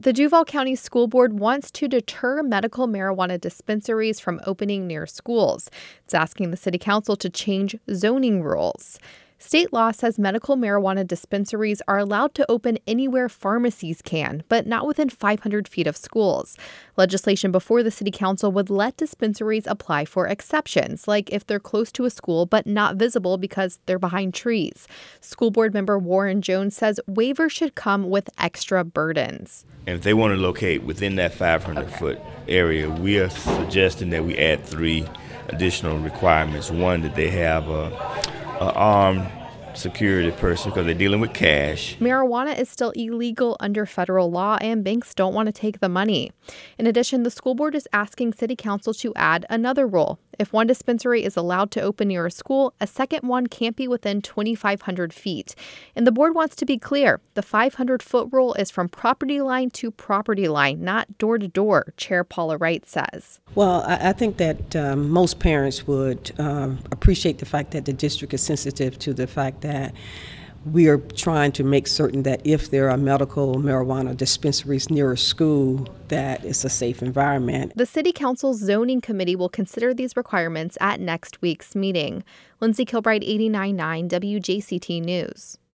The Duval County School Board wants to deter medical marijuana dispensaries from opening near schools. It's asking the city council to change zoning rules. State law says medical marijuana dispensaries are allowed to open anywhere pharmacies can, but not within 500 feet of schools. Legislation before the city council would let dispensaries apply for exceptions, like if they're close to a school but not visible because they're behind trees. School board member Warren Jones says waivers should come with extra burdens. And if they want to locate within that 500-foot area, we are suggesting that we add 3 additional requirements. One, that they have a armed security person because they're dealing with cash. Marijuana is still illegal under federal law, and banks don't want to take the money. In addition, the school board is asking city council to add another rule. If one dispensary is allowed to open near a school, a second one can't be within 2,500 feet. And the board wants to be clear. The 500-foot rule is from property line to property line, not door to door, Chair Paula Wright says. Well, I think that most parents would appreciate the fact that the district is sensitive to the fact that we are trying to make certain that if there are medical marijuana dispensaries near a school, that it's a safe environment. The City Council's zoning committee will consider these requirements at next week's meeting. Lindsay Kilbride, 89.9 WJCT News.